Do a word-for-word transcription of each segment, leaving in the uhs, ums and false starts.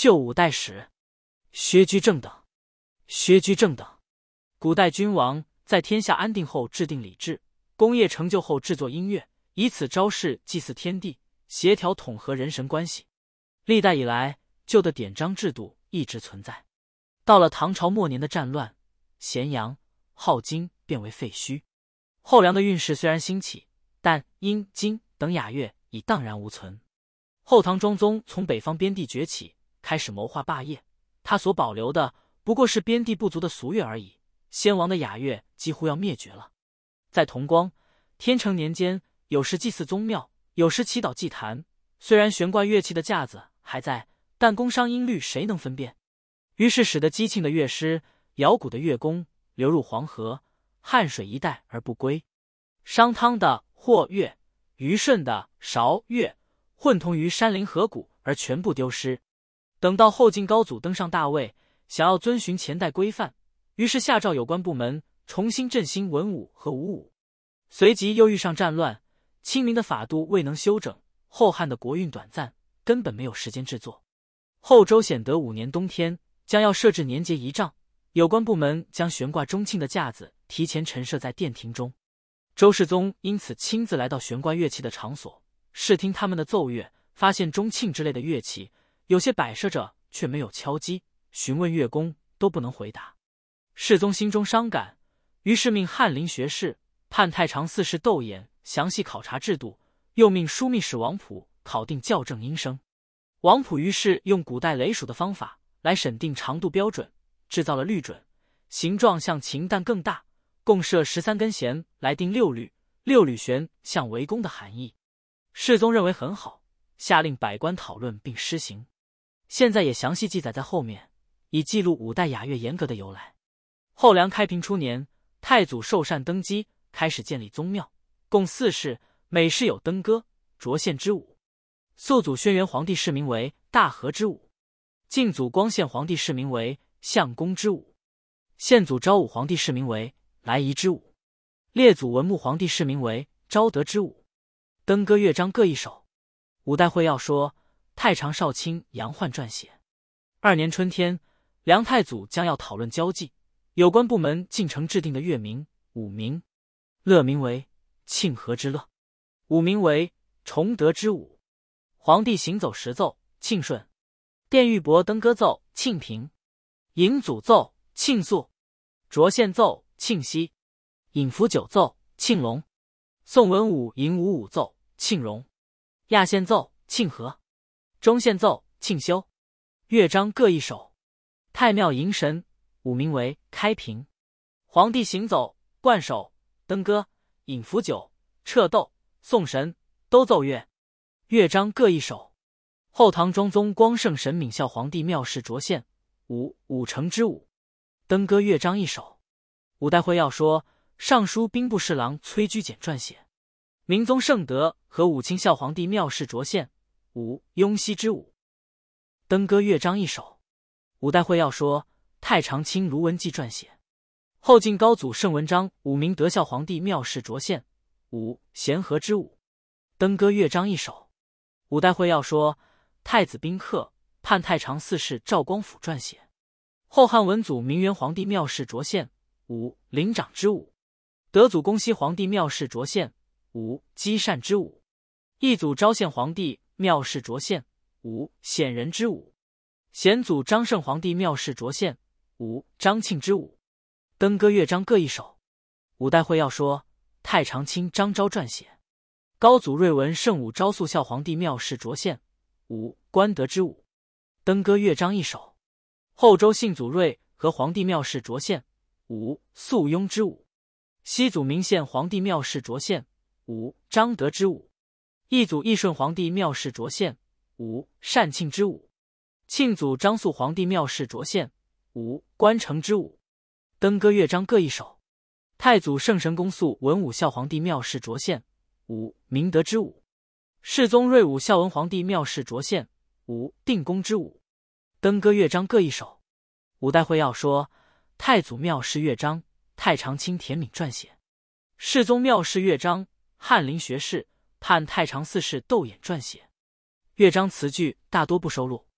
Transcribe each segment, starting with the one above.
旧五代史，薛居正等。薛居正等，古代君王在天下安定后制定礼制，工业成就后制作音乐，以此昭示祭祀天地，协调统合人神关系。历代以来，旧的典章制度一直存在。到了唐朝末年的战乱，咸阳、镐京变为废墟。后梁的运势虽然兴起，但殷、金等雅乐已荡然无存。后唐庄宗从北方边地崛起，开始谋划霸业，他所保留的不过是边地不足的俗乐而已，先王的雅乐几乎要灭绝了。在同光、天成年间，有时祭祀宗庙，有时祈祷祭坛，虽然悬挂乐器的架子还在，但宫商音律谁能分辨？于是使得姬庆的乐师、瑶谷的乐工流入黄河、汉水一带而不归，商汤的霍乐、虞舜的韶乐混同于山林河谷而全部丢失。等到后晋高祖登上大位，想要遵循前代规范，于是下诏有关部门重新振兴文武和武武。随即又遇上战乱，清明的法度未能修整，后汉的国运短暂，根本没有时间制作。后周显德五年冬天，将要设置年节仪仗，有关部门将悬挂钟磬的架子提前陈设在殿庭中。周世宗因此亲自来到悬挂乐器的场所，试听他们的奏乐，发现钟磬之类的乐器有些摆设着却没有敲击，询问乐工都不能回答。世宗心中伤感，于是命翰林学士判太常寺事窦衍详细考察制度，又命枢密使王溥考定校正音声。王溥于是用古代雷属的方法来审定长度标准，制造了律准，形状像琴但更大，共设十三根弦来定六律，六律弦像围弓的含义。世宗认为很好，下令百官讨论并施行。现在也详细记载在后面，以记录五代雅乐严格的由来。后梁开平初年，太祖寿禅登基，开始建立宗庙，共四世，每世有登歌、擢献之舞。肃祖轩辕皇帝谥名为大和之舞，晋祖光献皇帝谥名为相公之舞，宪祖昭武皇帝谥名为来仪之舞，列祖文穆皇帝谥名为昭德之舞。登歌乐章各一首。五代会要说，太常少卿杨焕撰写。二年春天，梁太祖将要讨论交际，有关部门进呈制定的乐名、舞名。乐名为庆和之乐，舞名为崇德之舞。皇帝行走时奏庆顺，殿玉帛登歌奏庆平，迎祖奏庆肃，擢献奏庆熙，引符九奏庆隆，宋文武迎武武奏庆荣，亚献奏庆和，中献奏庆修。乐章各一首。太庙迎神，舞名为开平。皇帝行走、冠首、登歌、引符酒、撤斗、送神，都奏乐。乐章各一首。后唐庄宗光圣神敏孝皇帝庙事擢献，舞五成之舞。登歌乐章一首。五代会要说，尚书兵部侍郎崔居简撰写。明宗圣德和武清孝皇帝庙事擢献，舞雍熙之舞。登歌乐章一首。五代会要说，太常卿卢文纪撰写。后晋高祖圣文章武明德孝皇帝庙事擢献，舞咸和之舞。登歌乐章一首。五代会要说，太子宾客判太常寺事赵光辅撰写。后汉文祖明元皇帝庙事擢献，舞灵长之舞。德祖恭熙皇帝庙事擢献，舞积善之舞。义祖昭献皇帝庙事擢献，舞显仁之舞。显祖张圣皇帝庙事擢献，舞张庆之舞。登歌乐章各一首。五代会要说，太常卿张昭撰写。高祖睿文圣武昭肃孝皇帝庙事擢献，舞官德之舞。登歌乐章一首。后周信祖睿和皇帝庙事擢献，舞肃雍之舞。西祖明献皇帝庙事擢献，舞张德之舞。义祖义顺皇帝庙事擢献，舞善庆之舞。庆祖张肃皇帝庙事擢献，舞关城之舞。登歌乐章各一首。太祖圣神恭肃文武孝皇帝庙事擢献，舞明德之舞。世宗睿武孝文皇帝庙事擢献，舞定公之舞。登歌乐章各一首。五代会要说，太祖庙事乐章太常卿田敏撰写。世宗庙事乐章翰林学士判太常寺事窦衍撰写。乐章词句大多不收录。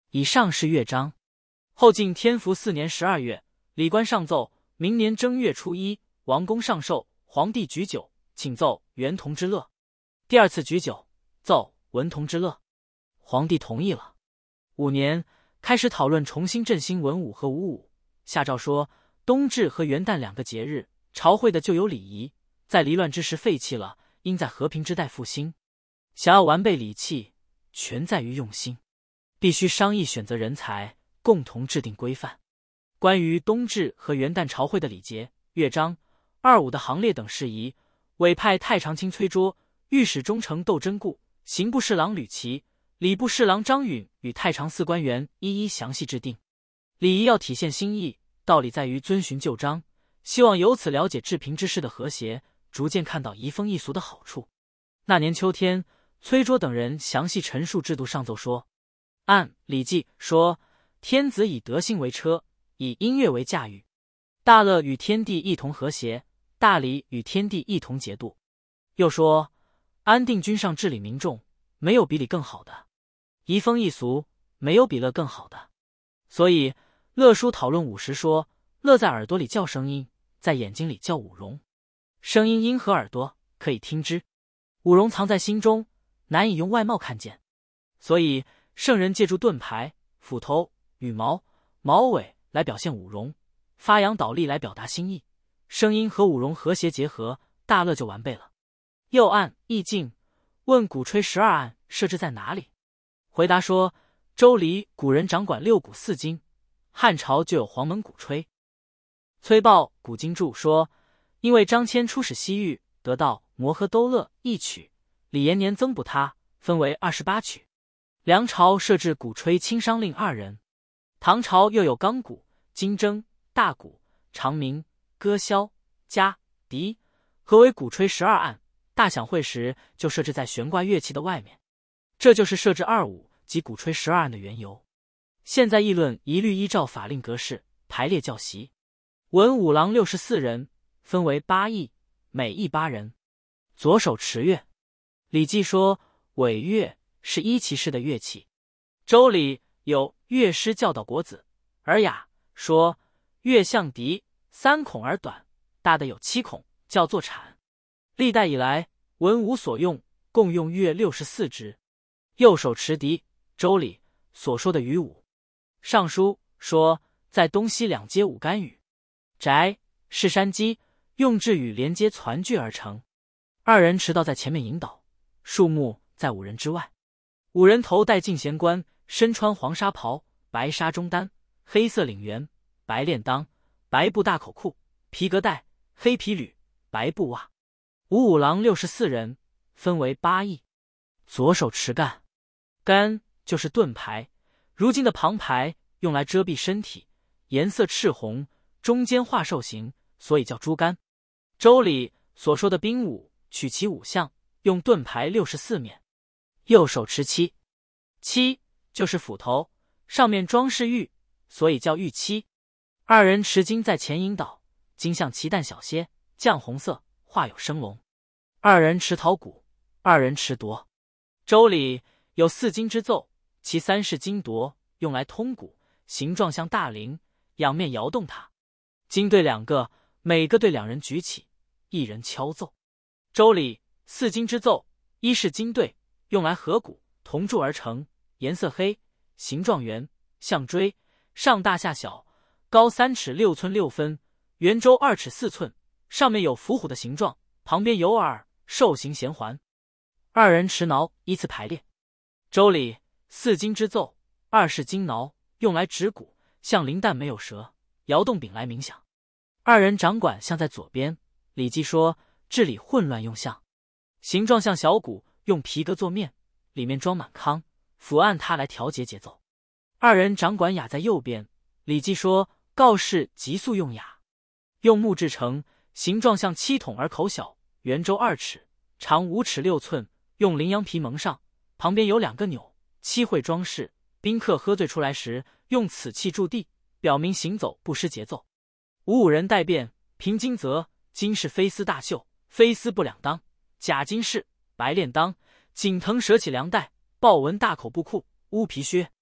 以上是乐章。后晋天福四年十二月，礼官上奏，明年正月初一，王公上寿，皇帝举酒，请奏元同之乐。第二次举酒，奏文同之乐，皇帝同意了。五年，开始讨论重新振兴文武和武武。下诏说，冬至和元旦两个节日，朝会的旧有礼仪，在离乱之时废弃了，应在和平之代复兴。想要完备礼器，全在于用心，必须商议选择人才，共同制定规范。关于冬至和元旦朝会的礼节、乐章、二五的行列等事宜，委派太常卿崔杼、御史中丞窦真固、刑部侍郎吕琦、礼部侍郎张允与太常寺官员一一详细制定。礼仪要体现心意，道理在于遵循旧章，希望由此了解治平之事的和谐，逐渐看到移风易俗的好处。那年秋天，崔杼等人详细陈述制度上奏说，按《礼记》说，天子以德性为车，以音乐为驾驭，大乐与天地一同和谐，大礼与天地一同节度。又说，安定君上治理民众，没有比礼更好的；移风易俗，没有比乐更好的。所以乐书讨论五时说，乐在耳朵里叫声音，在眼睛里叫五容。声音因合耳朵，可以听之；五容藏在心中，难以用外貌看见。所以圣人借助盾牌、斧头、羽毛、毛尾来表现五容，发扬倒立来表达心意，声音和五容和谐结合，大乐就完备了。又按易经问鼓吹十二案设置在哪里？回答说，周礼古人掌管六鼓四经，汉朝就有黄门鼓吹。崔豹古今注说，因为张骞出使西域，得到摩诃兜勒一曲，李延年增补他，分为二十八曲。梁朝设置鼓吹清商令二人，唐朝又有钢鼓、金筝、大鼓、长鸣、歌箫、笳、笛，合为鼓吹十二案。大享会时就设置在悬挂乐器的外面，这就是设置二五及鼓吹十二案的缘由。现在议论一律依照法令格式排列教习。文武郎六十四人，分为八役，每役八人。左手持乐。礼记说，尾乐是一骑士的乐器。周礼有乐师教导国子，尔雅说，乐像笛，三孔而短，大的有七孔，叫做铲。历代以来，文武所用，共用乐六十四支。右手持笛，周礼所说的羽舞。尚书说，在东西两街五干羽，宅是山鸡，用雉羽连接攒聚而成。二人持刀在前面引导，树木在五人之外。五人头戴进贤冠，身穿黄纱袍，白纱中单，黑色领圆，白链裆，白布大口裤，皮革带，黑皮履，白布袜。五五郎六十四人，分为八役。左手持杆，杆就是盾牌，如今的旁牌用来遮蔽身体，颜色赤红，中间画兽形，所以叫猪杆。周礼所说的兵武，取其五象，用盾牌六十四面。右手持漆，漆就是斧头，上面装饰玉，所以叫玉漆。二人持金在前引导，金像旗弹小些，绛红色，画有生龙。二人持陶鼓，二人持铎。周礼有四金之奏，其三是金铎，用来通鼓，形状像大铃，仰面摇动它。金对两个，每个对两人举起，一人敲奏。周礼四金之奏，一是金对，用来合鼓，同铸而成，颜色黑，形状圆，像锥，上大下小，高三尺六寸六分，圆周二尺四寸，上面有伏虎的形状，旁边有耳，兽形衔环。二人持挠，依次排列。周礼四金之奏，二是金挠，用来指鼓，像铃但没有舌，摇动柄来鸣响。二人掌管像在左边。礼记说，治理混乱用象，形状像小鼓，用皮革做面，里面装满糠，抚按它来调节节奏。二人掌管雅在右边。礼记说，告示急速用雅，用木制成，形状像七筒而口小，圆周二尺，长五尺六寸，用羚羊皮蒙上，旁边有两个钮，漆绘装饰。宾客喝醉出来时，用此器筑地，表明行走不失节奏。五五人代辩，凭金则，金是飞丝大袖，飞丝不两当；甲金是白链裆，锦藤蛇起梁带，豹纹大口布裤，乌皮靴。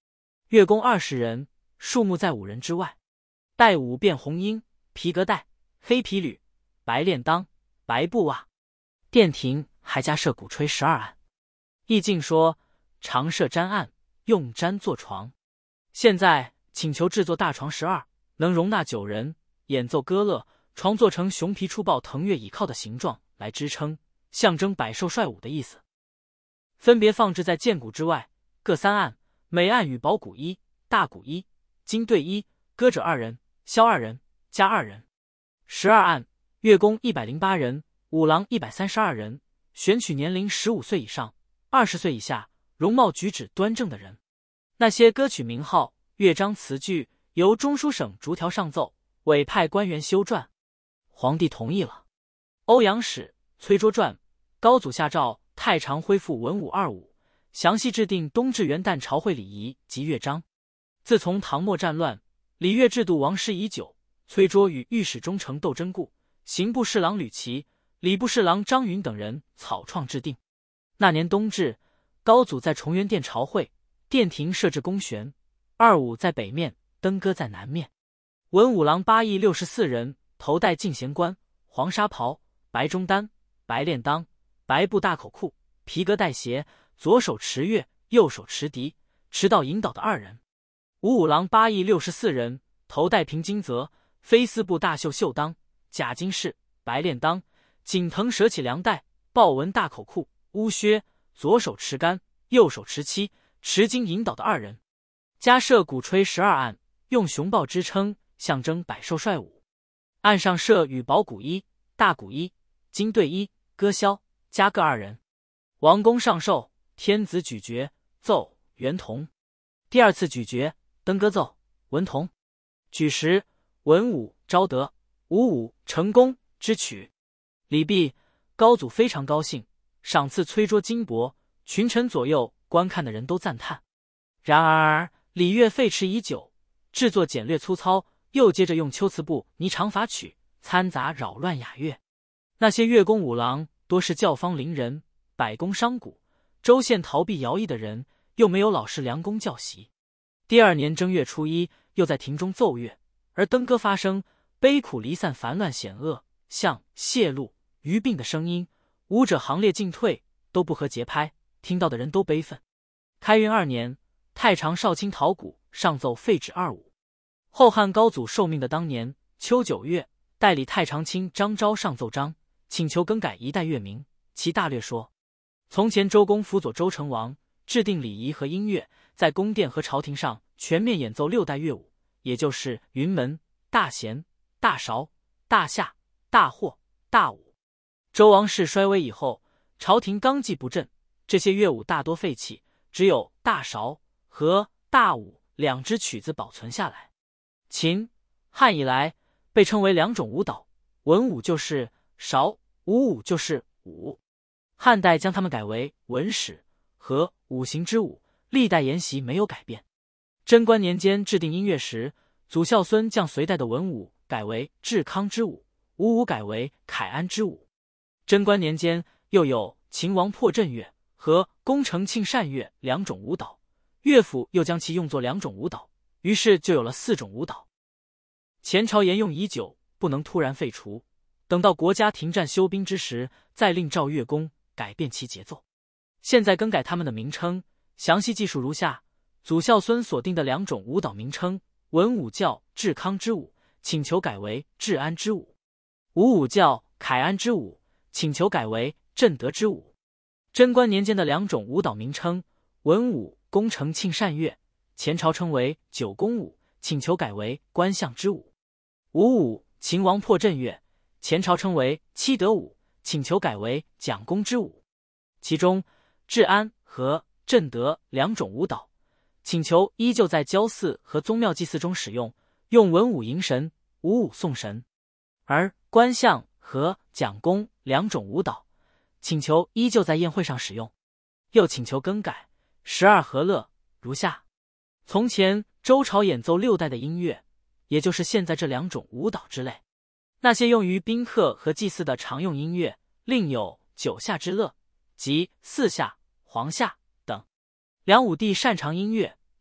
乐工二十人，数目在五人之外。带五便红缨、皮革带、黑皮履、白链裆、白布袜。殿庭还加设鼓吹十二案。易经说常设毡案，用毡做床。现在请求制作大床十二，能容纳九人，演奏歌乐，床做成熊皮出抱腾跃倚靠的形状来支撑，象征百兽率舞的意思。分别放置在剑鼓之外，各三案，每案与宝鼓一、大鼓一、金队一，歌者二人，箫二人，加二人。十二案，乐工一百零八人，舞郎一百三十二人，选取年龄十五岁以上、二十岁以下，容貌举止端正的人。那些歌曲名号、乐章词句由中书省逐条上奏，委派官员修撰。皇帝同意了。欧阳使、崔杼传，高祖下诏太常恢复文武二武，详细制定冬至元旦朝会礼仪及乐章。自从唐末战乱，礼乐制度亡失已久。崔杼与御史中丞窦真固、刑部侍郎吕琦、礼部侍郎张允等人草创制定。那年冬至，高祖在崇元殿朝会，殿庭设置宫悬，二武在北面，登歌在南面。文武郎八役六十四人，头戴进贤冠，黄纱袍，白中单，白链裆，白布大口裤，皮革带鞋，左手持乐，右手持笛，持道引导的二人。武武郎八役六十四人，头戴平金泽，飞丝布大袖袖裆，假金饰，白链裆，锦藤蛇起梁带，豹纹大口裤，乌靴，左手持杆，右手持漆，持金引导的二人。加设鼓吹十二案，用熊抱支撑，象征百兽率舞。案上设与宝鼓一、大鼓一、金队一，歌箫，加各二人。王公上寿，天子举爵，奏元童。第二次举爵，登歌奏文童。举时，文武昭德，武武成功之曲。礼毕，高祖非常高兴，赏赐崔杼金帛，群臣左右观看的人都赞叹。然而礼乐废弛已久，制作简略粗糙，又接着用秋词部拟长法曲，掺杂扰乱雅乐。那些乐工舞郎多是教坊伶人，百工商贾，州县逃避徭役的人，又没有老师良工教习。第二年正月初一，又在庭中奏乐，而登歌发生，悲苦离散，烦乱险恶，像泄露、余病的声音，舞者行列进退，都不合节拍，听到的人都悲愤。开运二年，太常少卿陶谷上奏废止二武。后汉高祖受命的当年秋九月，代理太常卿张昭上奏章，请求更改一代乐名。其大略说：从前周公辅佐周成王，制定礼仪和音乐，在宫殿和朝廷上全面演奏六代乐舞，也就是云门、大弦、大韶、大夏、大霍、大舞。周王室衰微以后，朝廷纲纪不振，这些乐舞大多废弃，只有大韶和大舞两支曲子保存下来。秦、汉以来被称为两种舞蹈，文舞就是韶，武舞就是舞。汉代将它们改为文史和五行之舞，历代沿袭没有改变。贞观年间制定音乐时，祖孝孙将隋代的文舞改为治康之舞，武舞改为凯安之舞。贞观年间又有秦王破阵乐和宫城庆善乐两种舞蹈，乐府又将其用作两种舞蹈，于是就有了四种舞蹈。前朝沿用已久，不能突然废除，等到国家停战休兵之时，再令赵乐工改变其节奏。现在更改他们的名称，详细技术如下：祖孝孙所定的两种舞蹈名称，文舞叫治康之舞，请求改为治安之舞；武舞叫凯安之舞，请求改为正德之舞。贞观年间的两种舞蹈名称，文舞宫城庆善乐，前朝称为九宫舞，请求改为观象之舞；武舞秦王破阵乐，前朝称为七德舞，请求改为蒋公之舞。其中治安和正德两种舞蹈，请求依旧在郊祀和宗庙祭祀中使用，用文武迎神，武舞送神；而观象和蒋公两种舞蹈，请求依旧在宴会上使用，又请求更改。十二和乐如下：从前周朝演奏六代的音乐，也就是现在这两种舞蹈之类。那些用于宾客和祭祀的常用音乐，另有九下之乐及四下、黄下等。梁武帝擅长音乐，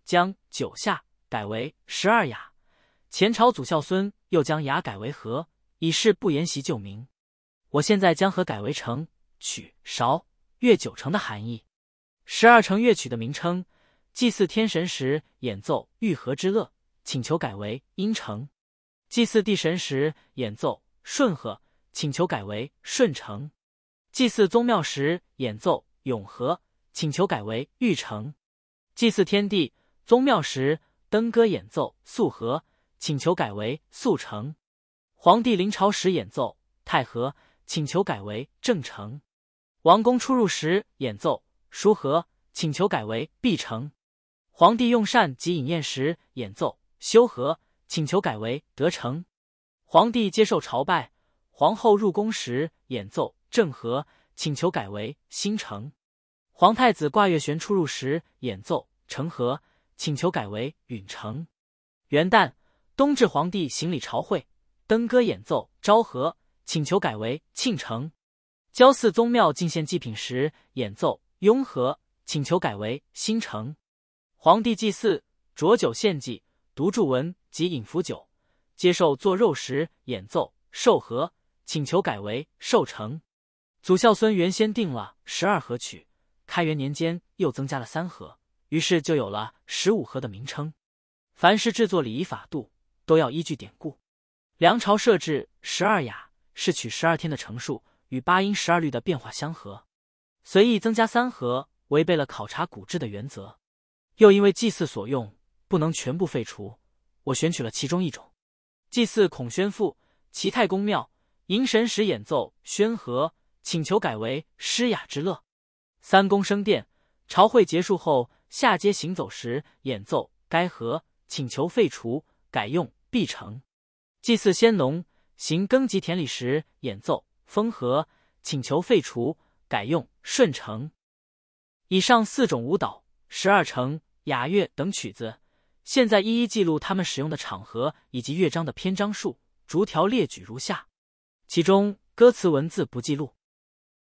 将九下改为十二雅。前朝祖孝孙又将雅改为和，以示不沿袭旧名。我现在将和改为成、曲、韶、乐九成的含义。十二成乐曲的名称，祭祀天神时演奏玉和之乐，请求改为阴成；祭祀地神时演奏顺和，请求改为顺成；祭祀宗庙时演奏永和，请求改为玉成；祭祀天地、宗庙时登歌演奏素和，请求改为素成；皇帝临朝时演奏太和，请求改为正成；王公出入时演奏疏和，请求改为必成；皇帝用膳及饮宴时演奏修和，请求改为得成；皇帝接受朝拜、皇后入宫时演奏正和，请求改为新成；皇太子挂月悬出入时演奏成和，请求改为允成；元旦、冬至皇帝行礼朝会，登歌演奏昭和，请求改为庆成；郊祀宗庙进献祭品时演奏雍和，请求改为新成；皇帝祭祀、酌酒献祭、读祝文及饮服酒，接受做肉时演奏寿和，请求改为寿成。祖孝孙原先定了十二和曲，开元年间又增加了三和，于是就有了十五和的名称。凡是制作礼仪法度，都要依据典故。梁朝设置十二雅，是取十二天的成数与八音十二律的变化相合，随意增加三和，违背了考察古制的原则。又因为祭祀所用不能全部废除，我选取了其中一种。祭祀孔宣父、齐太公庙，迎神时演奏宣和，请求改为诗雅之乐；三公升殿，朝会结束后下街行走时演奏该和，请求废除，改用必成；祭祀先农，行耕及田里时演奏风和，请求废除，改用顺成。以上四种舞蹈、十二成、雅乐等曲子，现在一一记录他们使用的场合以及乐章的篇章数，逐条列举如下。其中歌词文字不记录。